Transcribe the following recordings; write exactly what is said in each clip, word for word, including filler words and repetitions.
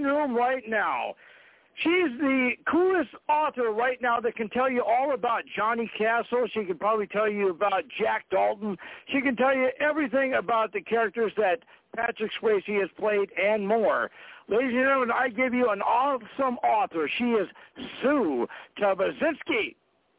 room right now. She's the coolest author right now that can tell you all about Johnny Castle. She can probably tell you about Jack Dalton. She can tell you everything about the characters that Patrick Swayze has played and more. Ladies and gentlemen, I give you an awesome author. She is Sue Tabazinski.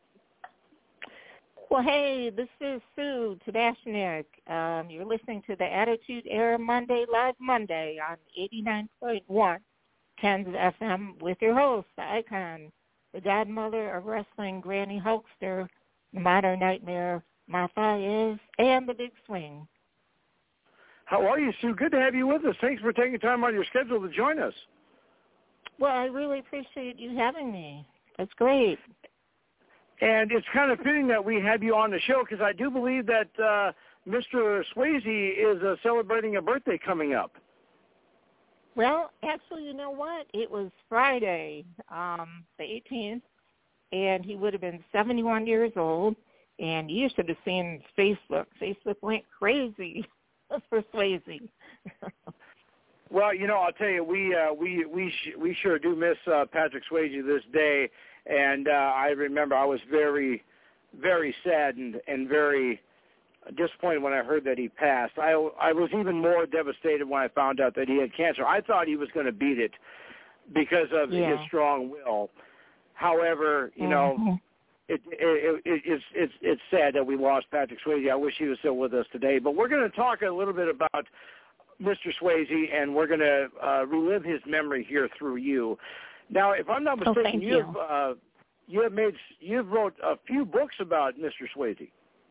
Well, hey, this is Sue Tabashnik. Um, you're listening to the Attitude Era Monday, Live Monday on eighty-nine point one. Kansas F M with your host, the icon, the godmother of wrestling, Granny Hulkster, the modern nightmare, Martha is, and the big swing. How are you, Sue? Good to have you with us. Thanks for taking time out of your schedule to join us. Well, I really appreciate you having me. That's great. And it's kind of fitting that we have you on the show because I do believe that uh, Mister Swayze is uh, celebrating a birthday coming up. Well, actually, you know what? It was Friday, um, the eighteenth, and he would have been seventy-one years old, and you should have seen Facebook. Facebook went crazy for Swayze. Well, you know, I'll tell you, we uh, we we sh- we sure do miss uh, Patrick Swayze this day, and uh, I remember I was very, very saddened and very disappointed when I heard that he passed. I, I was even more devastated when I found out that he had cancer. I thought he was going to beat it because of yeah. his strong will. However, you mm-hmm. know, it, it, it, it's, it's, it's sad that we lost Patrick Swayze. I wish he was still with us today. But we're going to talk a little bit about Mister Swayze, and we're going to uh, relive his memory here through you. Now, if I'm not mistaken, oh, thank you you. have uh, you have made you've wrote a few books about Mister Swayze.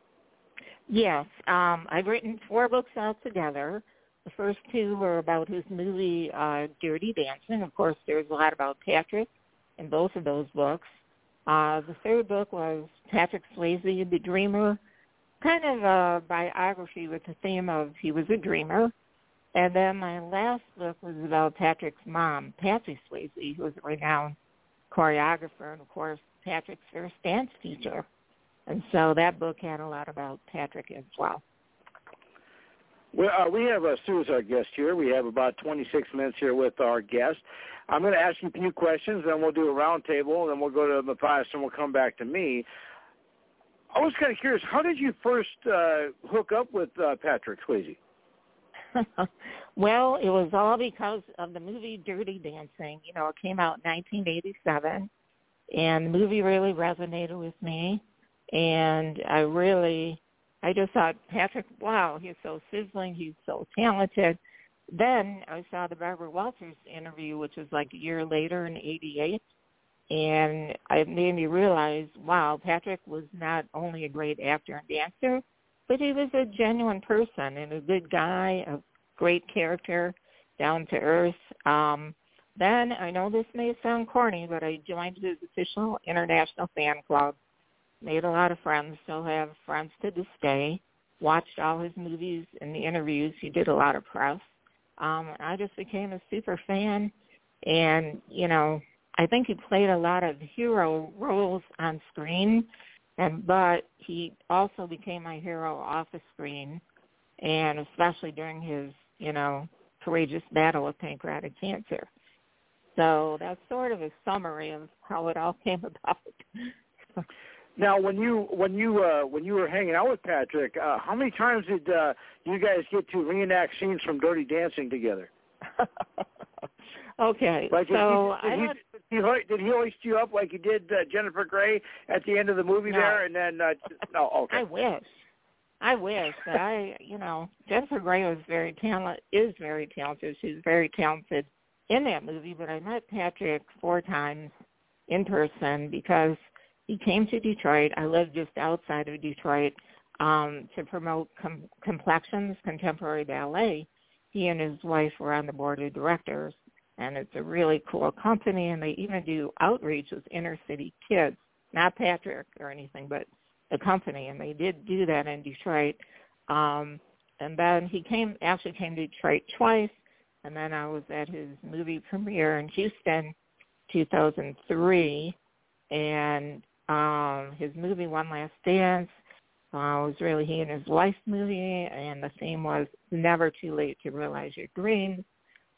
Yes, um, I've written four books altogether. The first two were about his movie uh, Dirty Dancing. Of course, there's a lot about Patrick in both of those books. Uh, the third book was Patrick Swayze, the Dreamer, kind of a biography with the theme of he was a dreamer. And then my last book was about Patrick's mom, Patsy Swayze, who was a renowned choreographer and, of course, Patrick's first dance teacher. And so that book had a lot about Patrick as well. Well, uh, we have uh, Sue as our guest here. We have about twenty-six minutes here with our guest. I'm going to ask you a few questions, then we'll do a round table, and then we'll go to Matthias, and we'll come back to me. I was kind of curious, how did you first uh, hook up with uh, Patrick Swayze? Well, it was all because of the movie Dirty Dancing. You know, it came out in nineteen eighty-seven, and the movie really resonated with me. And I really, I just thought, Patrick, wow, he's so sizzling, he's so talented. Then I saw the Barbara Walters interview, which was like a year later in eighty-eight, and it made me realize, wow, Patrick was not only a great actor and dancer, but he was a genuine person and a good guy, a great character, down to earth. Um, then, I know this may sound corny, but I joined his official international fan club. Made a lot of friends, still have friends to this day. Watched all his movies and the interviews. He did a lot of press. Um, I just became a super fan. And, you know, I think he played a lot of hero roles on screen, and but he also became my hero off the screen, and especially during his, you know, courageous battle with pancreatic cancer. So that's sort of a summary of how it all came about. Now, when you when you uh, when you were hanging out with Patrick, uh, how many times did uh, you guys get to reenact scenes from Dirty Dancing together? Okay, like so did he, did, he, did, he, did he hoist you up like he did uh, Jennifer Grey at the end of the movie no. there, and then uh, no, okay. I wish, I wish that I, you know, Jennifer Grey was very talented, is very talented. She's very talented in that movie. But I met Patrick four times in person because he came to Detroit. I lived just outside of Detroit um, to promote com- Complexions Contemporary Ballet. He and his wife were on the board of directors, and it's a really cool company, and they even do outreach with inner city kids, not Patrick or anything, but the company, and they did do that in Detroit. Um, and then he came, actually came to Detroit twice, and then I was at his movie premiere in Houston, two thousand three, and um, his movie One Last Dance uh, was really he and his wife's movie, and the theme was never too late to realize your dreams.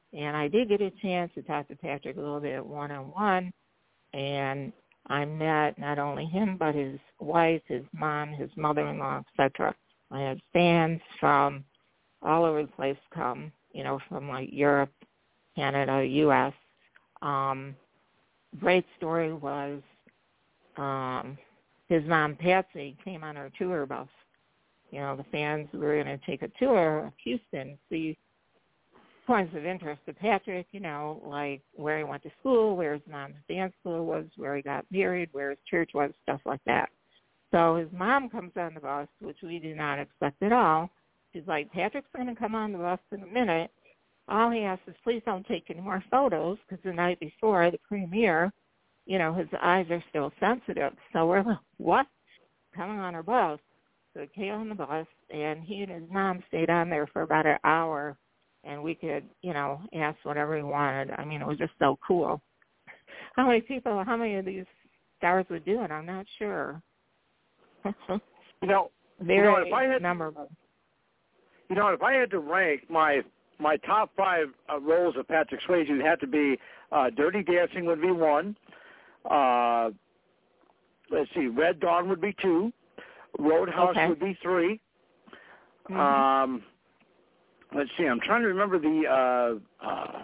And I did get a chance to talk to Patrick a little bit one-on-one, and I met not only him but his wife, his mom, his mother-in-law, et cetera. I had fans from all over the place come, you know, from like Europe, Canada, U S Um, great story was um, his mom, Patsy, came on our tour bus. You know, the fans were going to take a tour of Houston, see points of interest to Patrick, you know, like where he went to school, where his mom's dance school was, where he got married, where his church was, stuff like that. So his mom comes on the bus, which we did not expect at all. She's like, Patrick's going to come on the bus in a minute. All he asks is, please don't take any more photos, because the night before the premiere, you know, his eyes are still sensitive. So we're like, what? Coming on our bus. So he came on the bus, and he and his mom stayed on there for about an hour, and we could, you know, ask whatever we wanted. I mean, it was just so cool. How many people, how many of these stars would do it? I'm not sure. you know, Very you know, if I had, memorable. You know, if I had to rank my my top five uh, roles of Patrick Swayze, it had to be uh, Dirty Dancing would be one. Uh, let's see, Red Dawn would be two. Roadhouse okay. would be three. Mm-hmm. Um, let's see, I'm trying to remember the. Uh, uh,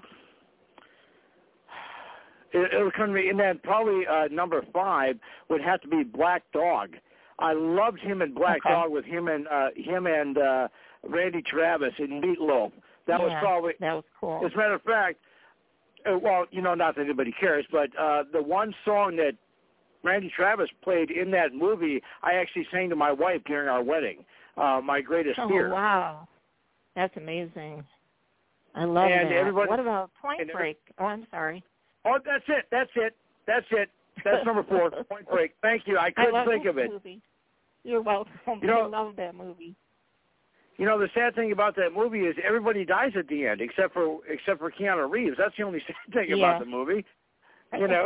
it, it'll come to me, and then probably uh, number five would have to be Black Dog. I loved him in Black okay. Dog with him and uh, him and uh, Randy Travis in Meatloaf. That yeah, was probably that was cool. As a matter of fact, uh, well, you know, not that anybody cares, but uh, the one song that Randy Travis played in that movie, I actually sang to my wife during our wedding. Uh, My Greatest oh, Fear. Wow, that's amazing. I love and that. Everybody, what about Point every, Break? Oh, I'm sorry. Oh, that's it. That's it. That's it. That's number four. Point Break. Thank you. I couldn't I think of it. Movie. You're welcome. You know, I love that movie. You know, the sad thing about that movie is everybody dies at the end, except for except for Keanu Reeves. That's the only sad thing yeah. about the movie. You know,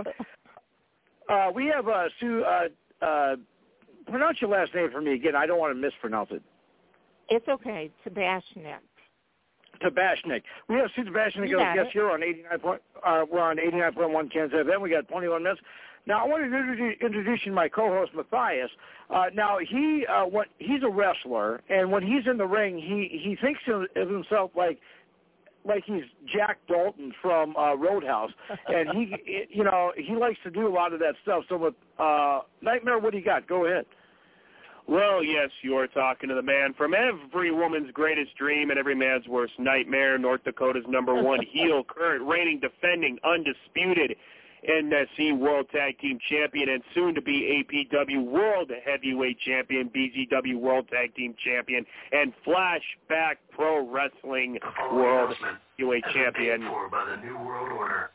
uh, we have uh, Sue. Uh, uh, pronounce your last name for me again. I don't want to mispronounce it. It's okay. Tabashnik. Tabashnik. We have Sue Tabashnik as a guest here on eighty-nine point. Uh, we're on eighty-nine point one Kansas F M. We got twenty-one minutes. Now, I want to introduce, introduce you to my co-host, Matthias. Uh, now, he uh, what, he's a wrestler, and when he's in the ring, he, he thinks of himself like like he's Jack Dalton from uh, Roadhouse, and he, you know, he likes to do a lot of that stuff. So, with uh, Nightmare, what do you got? Go ahead. Well, yes, you're talking to the man from every woman's greatest dream and every man's worst nightmare, North Dakota's number one heel, current reigning, defending, undisputed N S C World Tag Team Champion, and soon to be A P W World Heavyweight Champion, B Z W World Tag Team Champion, and Flashback Pro Wrestling World Heavyweight Champion. By the New World Order.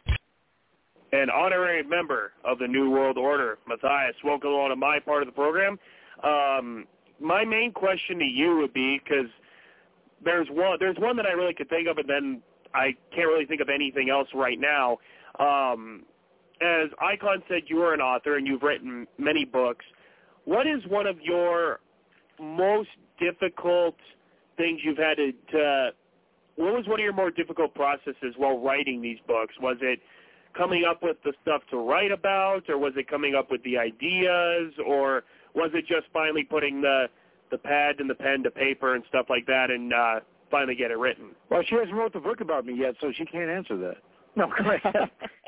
An honorary member of the New World Order. Matthias, welcome along to my part of the program. Um, my main question to you would be, because there's one, there's one that I really could think of, and then I can't really think of anything else right now. Um, as Icon said, you are an author and you've written many books. What is one of your most difficult things you've had to, to what was one of your more difficult processes while writing these books? Was it coming up with the stuff to write about, or was it coming up with the ideas, or was it just finally putting the the pad and the pen to paper and stuff like that and uh, finally get it written? Well, she hasn't wrote the book about me yet, so she can't answer that. No, go ahead.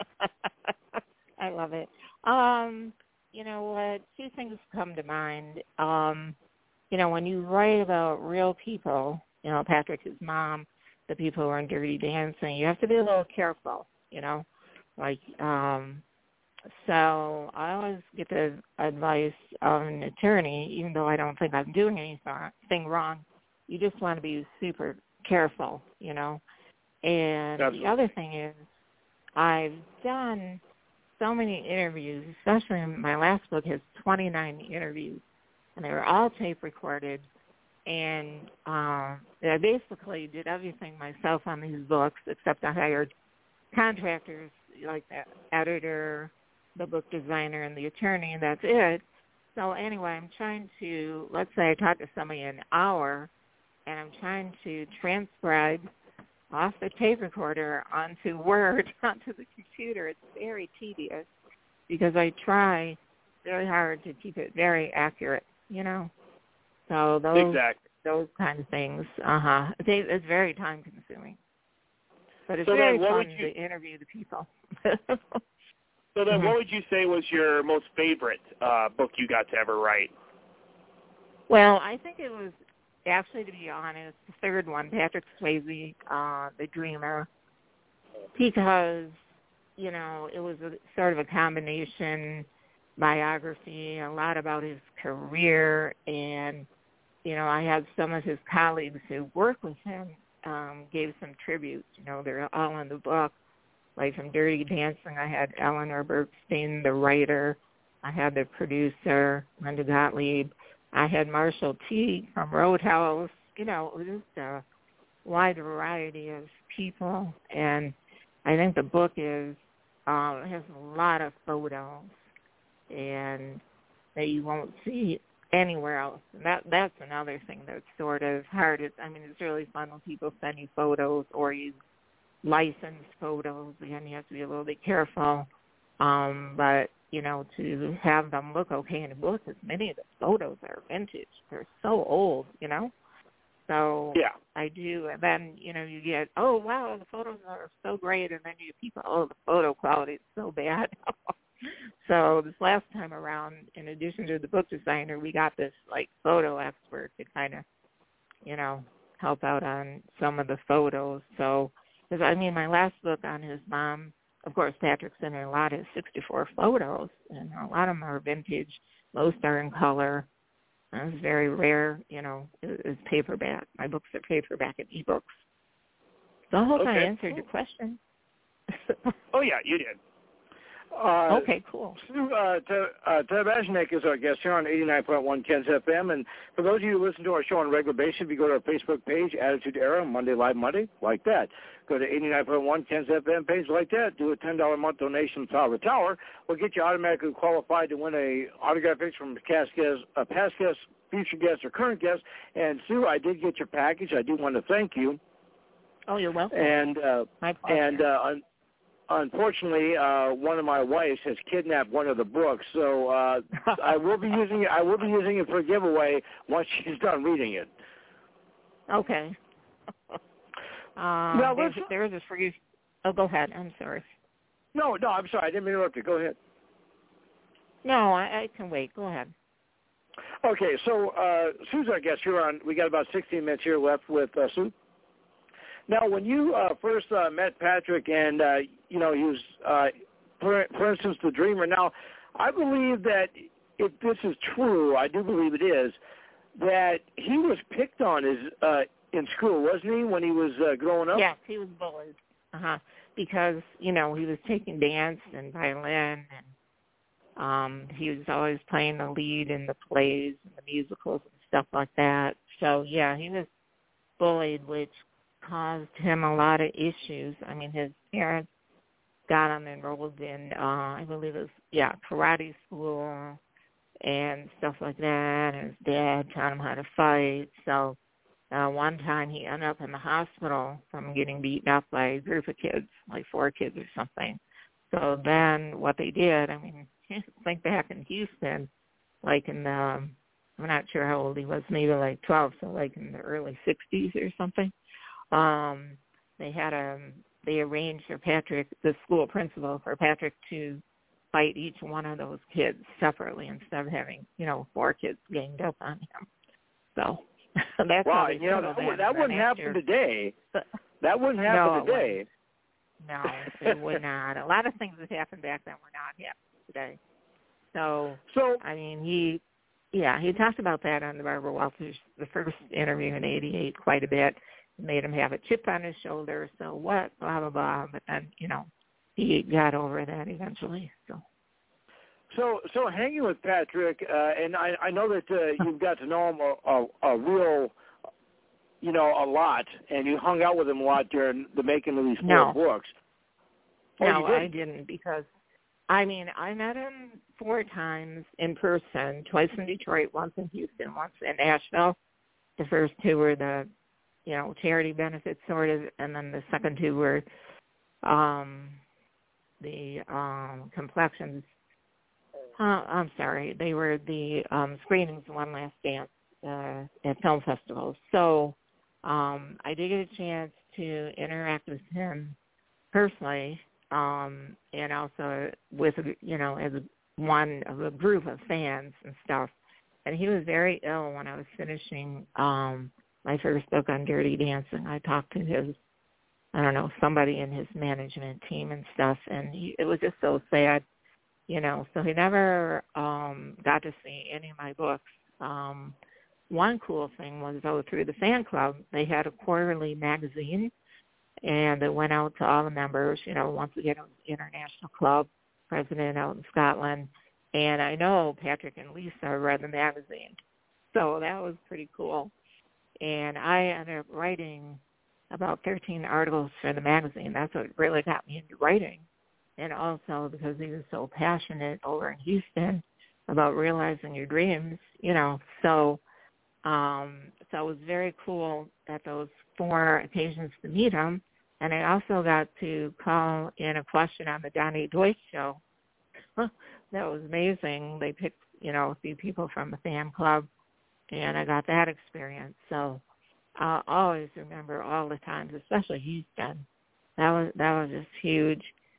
I love it. Um, you know what? Two things come to mind. Um, you know, when you write about real people, you know, Patrick, his mom, the people who are in Dirty Dancing, you have to be a little careful, you know. Like, um, so I always get the advice of an attorney, even though I don't think I'm doing anything wrong. You just want to be super careful, you know. And Absolutely. The other thing is, I've done so many interviews, especially my last book has twenty-nine interviews, and they were all tape recorded. And um, I basically did everything myself on these books, except I hired contractors like the editor, the book designer, and the attorney, and that's it. So anyway, I'm trying to, let's say I talk to somebody an hour, and I'm trying to transcribe off the tape recorder onto Word, onto the computer. It's very tedious because I try very hard to keep it very accurate, you know. So those exactly. those kind of things, uh-huh. They, it's very time-consuming. But it's so very then, fun you, to interview the people. so then mm-hmm. what would you say was your most favorite uh, book you got to ever write? Well, I think it was, actually, to be honest, the third one, Patrick Swayze, uh, The Dreamer, because, you know, it was a, sort of a combination biography, a lot about his career, and, you know, I had some of his colleagues who work with him um, gave some tributes. You know, they're all in the book. Like from Dirty Dancing, I had Eleanor Bergstein, the writer. I had the producer, Linda Gottlieb. I had Marshall Teague from Roadhouse. You know, it was just a wide variety of people. And I think the book is, uh, it has a lot of photos and that you won't see anywhere else. And that that's another thing that's sort of hard. It's, I mean, it's really fun when people send you photos or you license photos. Again, you have to be a little bit careful. Um, but, you know, to have them look okay in a book, because many of the photos are vintage. They're so old, you know. So yeah. I do. And then, you know, you get, oh, wow, the photos are so great. And then you get people, oh, the photo quality is so bad. So this last time around, in addition to the book designer, we got this, like, photo expert to kind of, you know, help out on some of the photos. So, because, I mean, my last book on his mom, of course, Patrick sent in a lot of sixty-four photos, and a lot of them are vintage. Most are in color. It's very rare, you know, it's paperback. My books are paperback and ebooks. So I hope okay. I answered your question. Oh, yeah, you did. Uh, okay, cool. Sue, uh, Ted uh, Vashnik is our guest here on eighty-nine point one Ken's F M. And for those of you who listen to our show on a regular basis, if you go to our Facebook page, Attitude Era, Monday Live Monday, like that. Go to eighty-nine point one Ken's F M page like that. Do a ten dollars a month donation to Tower the Tower. We'll get you automatically qualified to win a autograph picture from past guests, uh, past guests, future guests, or current guests. And, Sue, I did get your package. I do want to thank you. Oh, you're welcome. And, uh, My pleasure. And, uh, unfortunately, uh, one of my wives has kidnapped one of the books, so uh, I will be using it. I will be using it for a giveaway once she's done reading it. Okay. um, now, there's, let's, there is a free. Oh, go ahead. I'm sorry. No, no, I'm sorry. I didn't interrupt you. Go ahead. No, I, I can wait. Go ahead. Okay, so uh, Sue's our guest here on. We got about sixteen minutes here left with uh, Sue. Now, when you uh, first uh, met Patrick, and uh, you know he was, uh, for, for instance, the Dreamer. Now, I believe that if this is true, I do believe it is, that he was picked on as, uh, in school, wasn't he, when he was uh, growing up? Yes, he was bullied. Uh huh. Because you know he was taking dance and violin, and um, he was always playing the lead in the plays and the musicals and stuff like that. So yeah, he was bullied, which caused him a lot of issues. I mean, his parents got him enrolled in, uh, I believe it was, yeah, karate school and stuff like that. And his dad taught him how to fight. So uh, one time he ended up in the hospital from getting beaten up by a group of kids, like four kids or something. So then what they did, I mean, think back in Houston, like in the, um, I'm not sure how old he was, maybe like twelve, so like in the early sixties or something. Um, they had a, they arranged for Patrick, the school principal, for Patrick to fight each one of those kids separately instead of having, you know, four kids ganged up on him. So that's wow, how they you know, that, would, that wouldn't happen year. today. That wouldn't happen no, today. No, it would not. A lot of things that happened back then were not happening today. So, so I mean, he, yeah, he talked about that on the Barbara Walters, the first interview in eighty-eight, quite a bit. Made him have a chip on his shoulder, so what, blah, blah, blah. But then, you know, he got over that eventually. So, so, so hanging with Patrick, uh, and I, I know that uh, you've got to know him a, a, a real, you know, a lot, and you hung out with him a lot during the making of these four no. books. Oh, no, didn't? I didn't because, I mean, I met him four times in person, twice in Detroit, once in Houston, once in Asheville. The first two were the you know, charity benefits sort of, and then the second two were um, the um, complexions. Uh, I'm sorry, they were the um, screenings of One Last Dance uh, at film festivals. So um, I did get a chance to interact with him personally, um, and also with, you know, as one of a group of fans and stuff. And he was very ill when I was finishing um, my first book on Dirty Dancing. I talked to his, I don't know, somebody in his management team and stuff, and he, it was just so sad, you know. So he never um, got to see any of my books. Um, one cool thing was, though, through the fan club, they had a quarterly magazine, and it went out to all the members. You know, once again, it was an international club, president out in Scotland. And I know Patrick and Lisa read the magazine. So that was pretty cool. And I ended up writing about thirteen articles for the magazine. That's what really got me into writing. And also because he was so passionate over in Houston about realizing your dreams, you know. So um, so it was very cool at those four occasions to meet him. And I also got to call in a question on the Donnie Deutsch show. That was amazing. They picked, you know, a few people from the fan club, and I got that experience. So I'll always remember all the times, especially Houston. That was that was just huge.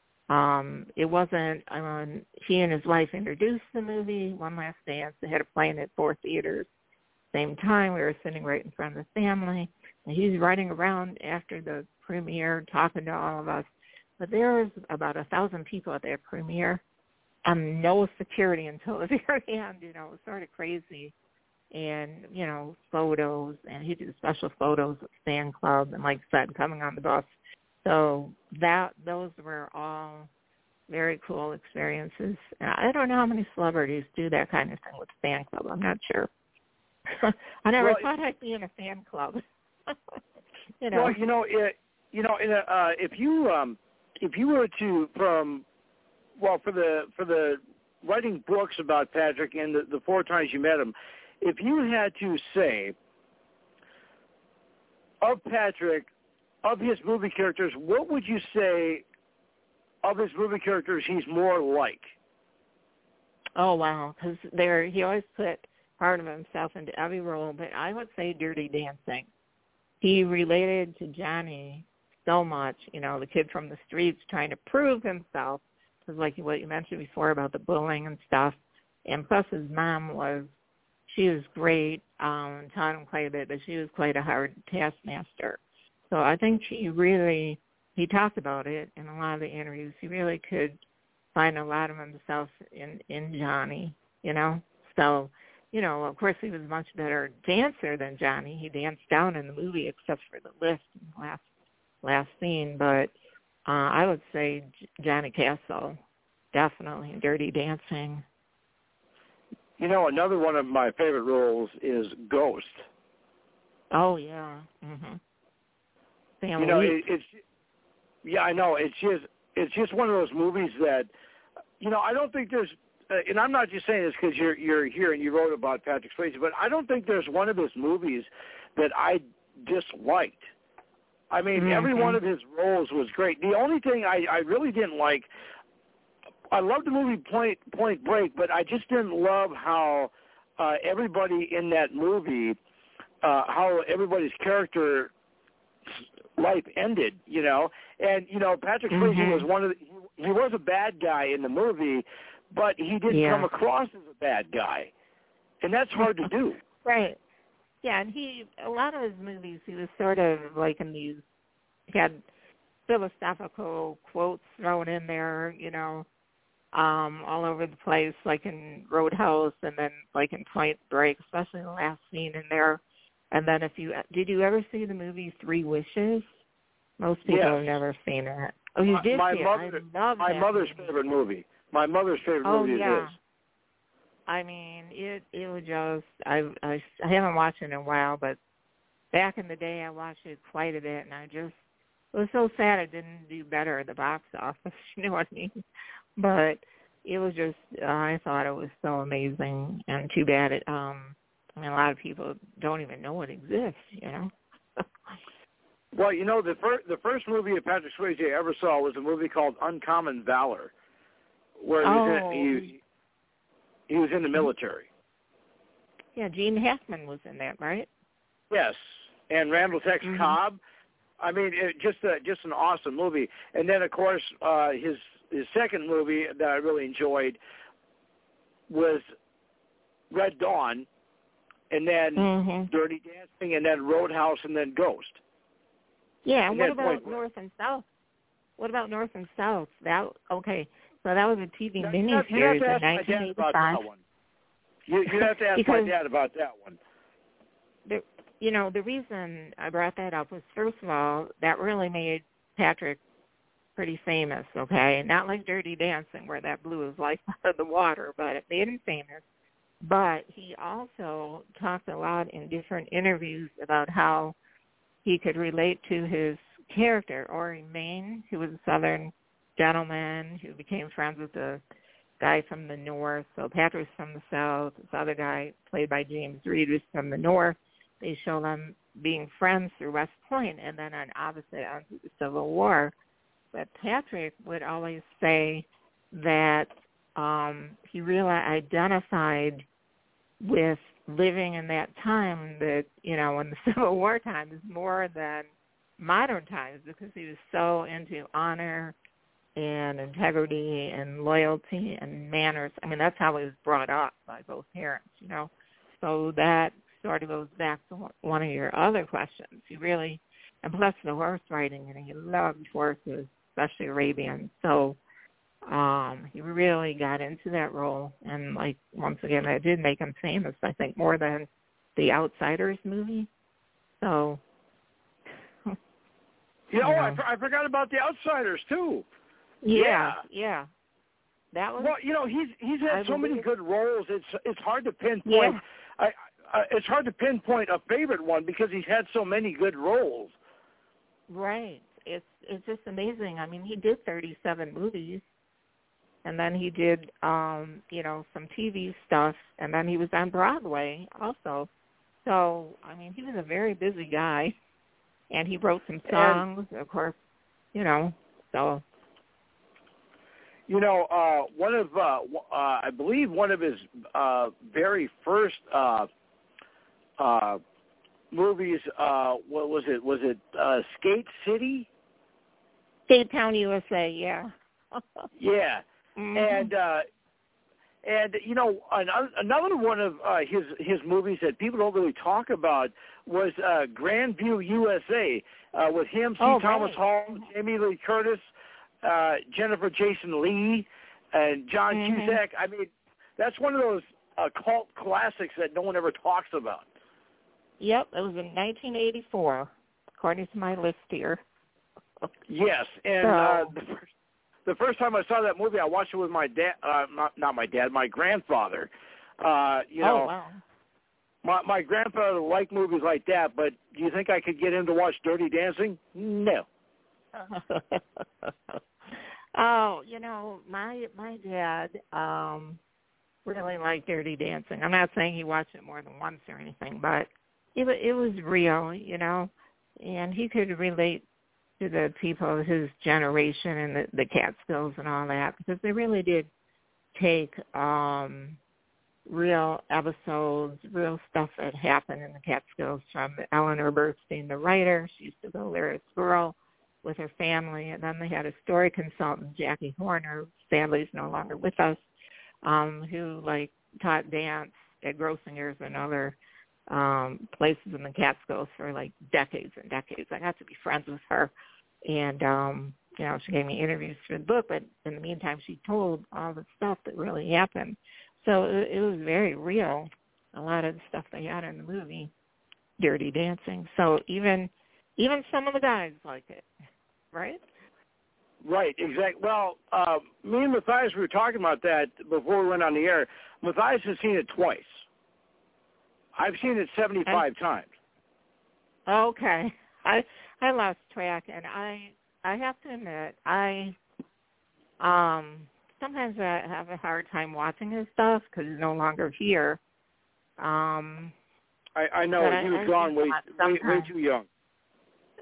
Um, it wasn't, I mean, he and his wife introduced the movie, One Last Dance. They had it playing at four theaters. Same time, we were sitting right in front of the family. And he's running around after the premiere talking to all of us. But there was about a thousand people at that premiere. Um, no security until the very end, you know, it was sort of crazy. And, you know, photos, and he did special photos with fan club, and like I said, coming on the bus. So that those were all very cool experiences. And I don't know how many celebrities do that kind of thing with fan club. I'm not sure. I never well, thought I'd be in a fan club. you know. Well, you know, it, you know, in a, uh, if you um, if you were to from Well, for the for the writing books about Patrick and the, the four times you met him, if you had to say of Patrick, of his movie characters, what would you say of his movie characters he's more like? Oh, wow, because there he always put part of himself into every role, but I would say Dirty Dancing. He related to Johnny so much, you know, the kid from the streets trying to prove himself. Because like what you mentioned before about the bullying and stuff. And plus his mom was, she was great, um, taught him quite a bit, but she was quite a hard taskmaster. So I think he really, he talked about it in a lot of the interviews. He really could find a lot of himself in, in Johnny, you know. So, you know, of course he was a much better dancer than Johnny. He danced down in the movie except for the lift in the last, last scene, but Uh, I would say Johnny Castle, definitely, Dirty Dancing. You know, another one of my favorite roles is Ghost. Oh, yeah. Mm-hmm. Sam you know, Leek. it, it's, yeah, I know. It's just, it's just one of those movies that, you know, I don't think there's, uh, and I'm not just saying this because you're, you're here and you wrote about Patrick Swayze, but I don't think there's one of his movies that I disliked. I mean, mm-hmm. every one of his roles was great. The only thing I, I really didn't like, I loved the movie Point Point Break, but I just didn't love how uh, everybody in that movie, uh, how everybody's character life ended, you know. And, you know, Patrick Swayze mm-hmm. was one of the, he, he was a bad guy in the movie, but he didn't yeah. come across as a bad guy. And that's hard to do. Right. Yeah, and he, a lot of his movies, he was sort of like in these, he had philosophical quotes thrown in there, you know, um, all over the place, like in Roadhouse and then like in Point Break, especially the last scene in there. And then if you, did you ever see the movie Three Wishes? Most people yes. have never seen it. Oh, you my, did my see mother, it. I love My that mother's movie. favorite movie. My mother's favorite oh, movie yeah. is this. I mean, it it was just, I, I, I haven't watched it in a while, but back in the day I watched it quite a bit, and I just, it was so sad it didn't do better at the box office, you know what I mean? But it was just, uh, I thought it was so amazing, and too bad it, um, I mean, a lot of people don't even know it exists, you know? Well, you know, the first the first movie that Patrick Swayze ever saw was a movie called Uncommon Valor, where he was, oh. in, he, he was in the military. Yeah, Gene Hackman was in that, right? Yes, and Randall Tex mm-hmm. Cobb. I mean, it, just a, just an awesome movie. And then, of course, uh, his his second movie that I really enjoyed was Red Dawn, and then mm-hmm. Dirty Dancing, and then Roadhouse, and then Ghost. Yeah, and what about Point North and South? What about North and South? That okay, so that was a T V now, miniseries you have to ask in my nineteen dad eighty-five. about that one. You, you have to ask because, my dad about that one. The, you know, the reason I brought that up was, first of all, that really made Patrick pretty famous, okay? Not like Dirty Dancing, where that blew his life out of the water, but it made him famous. But he also talked a lot in different interviews about how he could relate to his character, Ori Main, who was a Southern gentleman who became friends with the guy from the North. So Patrick's from the South. This other guy, played by James Reed, was from the North. They show them being friends through West Point, and then on opposite ends of the Civil War. But Patrick would always say that um, he really identified with living in that time, that, you know, in the Civil War time, is more than modern times, because he was so into honor and integrity and loyalty and manners. I mean, that's how he was brought up by both parents, you know. So that sort of goes back to one of your other questions. He really, and plus the horse riding, and he loved horses, especially Arabian. So um, he really got into that role. And, like, once again, that did make him famous, I think, more than the Outsiders movie. So, you you know, know. I, I forgot about the Outsiders, too. Yeah, yeah, yeah. That was. Well, you know, he's he's had I so many believe. good roles. It's it's hard to pinpoint. Yeah. I, I, it's hard to pinpoint a favorite one because he's had so many good roles. Right. It's it's just amazing. I mean, he did thirty-seven movies, and then he did, um, you know, some T V stuff, and then he was on Broadway also. So, I mean, he was a very busy guy, and he wrote some songs, and, of course, you know, so. You know, uh, one of, uh, uh, I believe one of his uh, very first uh, uh, movies, uh, what was it? Was it uh, Skate City? Skate Town, U S A, yeah. yeah. Mm-hmm. And, uh, and you know, an, another one of uh, his his movies that people don't really talk about was uh, Grandview, U S A, uh, with him, C. Oh, Thomas right. Hall, Jamie Lee Curtis, Uh, Jennifer Jason Leigh, and John mm-hmm. Cusack. I mean, that's one of those uh, cult classics that no one ever talks about. Yep, it was in nineteen eighty-four, according to my list here. Yes, and so. uh, the, first, the first time I saw that movie, I watched it with my dad, uh, not, not my dad, my grandfather. Uh, you know, oh, wow. my, my grandfather liked movies like that, but do you think I could get him to watch Dirty Dancing? No. Oh, you know, my my dad um, really liked Dirty Dancing. I'm not saying he watched it more than once or anything, but it it was real, you know, and he could relate to the people of his generation and the, the Catskills and all that, because they really did take um, real episodes, real stuff that happened in the Catskills from Eleanor Bernstein, the writer. She used to go there as a girl with her family, and then they had a story consultant, Jackie Horner, sadly is no longer with us, um, who like taught dance at Grossinger's and other um, places in the Catskills for like decades and decades. I got to be friends with her, and um, you know, she gave me interviews for the book, but in the meantime, she told all the stuff that really happened. So it, it was very real, a lot of the stuff they had in the movie, Dirty Dancing. So even even some of the guys like it. Right? Right, exactly. Well, uh, me and Matthias, we were talking about that before we went on the air. Matthias has seen it twice. I've seen it seventy-five I, times. Okay. I I lost track, and I I have to admit, I um sometimes I have a hard time watching his stuff because he's no longer here. Um, I, I know. He was I, gone I way, way, way too young.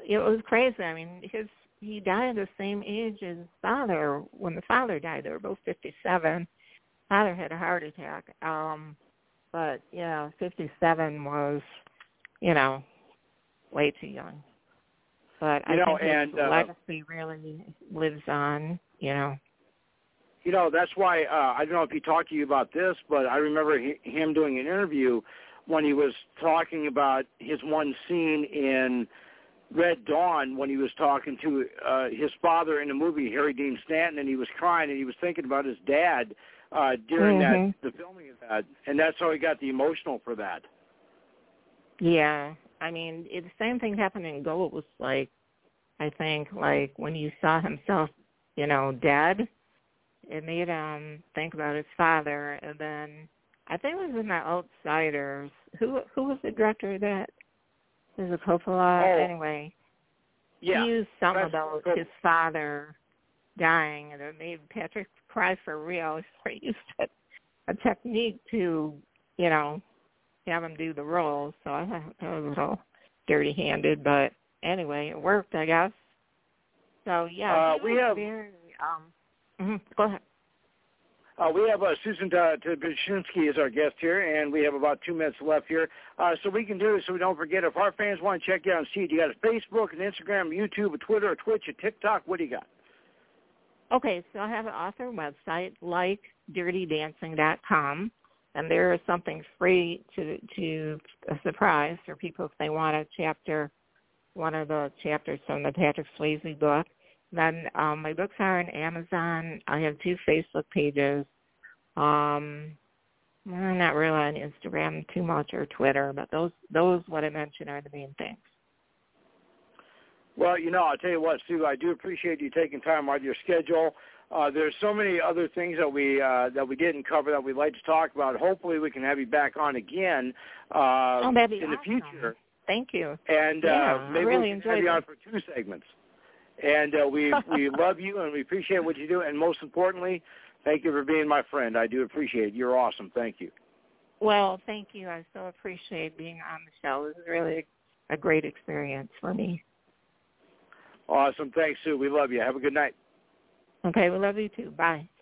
it was crazy. I mean, his he died the same age as his father. When the father died, they were both fifty-seven. Father had a heart attack. Um, but yeah, fifty-seven was, you know, way too young. But you I know, think his and, uh, legacy really lives on. You know. You know, that's why uh, I don't know if he talked to you about this, but I remember he, him doing an interview when he was talking about his one scene in Red Dawn when he was talking to uh, his father in the movie, Harry Dean Stanton, and he was crying and he was thinking about his dad uh, during mm-hmm. that the filming of that, and that's how he got the emotional for that. Yeah, I mean, it, the same thing happened in Ghost. Like, I think, like when you saw himself, you know, dead. It made him think about his father, and then I think it was in The Outsiders. Who who was the director of that? Was it Coppola? Oh, anyway, yeah. he used something That's about cool. his father dying, and it made Patrick cry for real. So he used a, a technique to, you know, have him do the role. So I thought that was a little dirty-handed, but anyway, it worked, I guess. So yeah, Uh, he we was have. very. Um, Mm-hmm. Go ahead. Uh, we have uh, Susan Tibushinsky as our guest here, and we have about two minutes left here. Uh, so we can do it so we don't forget. If our fans want to check you out and see it, you got a Facebook, an Instagram, YouTube, a Twitter, a Twitch, a TikTok. What do you got? Okay, so I have an author website, like dirty dancing dot com, and there is something free to to a surprise for people if they want a chapter, one of the chapters from the Patrick Swayze book. Then um, my books are on Amazon. I have two Facebook pages. Um, I'm not really on Instagram too much or Twitter, but those, those what I mentioned are the main things. Well, you know, I'll tell you what, Sue, I do appreciate you taking time out of your schedule. Uh, there's so many other things that we uh, that we didn't cover that we'd like to talk about. Hopefully we can have you back on again uh, oh, that'd be in awesome. the future. Thank you. And yeah, uh, maybe really we can have you it. on for two segments. And uh, we we love you, and we appreciate what you do. And most importantly, thank you for being my friend. I do appreciate it. You're awesome. Thank you. Well, thank you. I so appreciate being on the show. It was really a great experience for me. Awesome. Thanks, Sue. We love you. Have a good night. Okay, we love you too. Bye.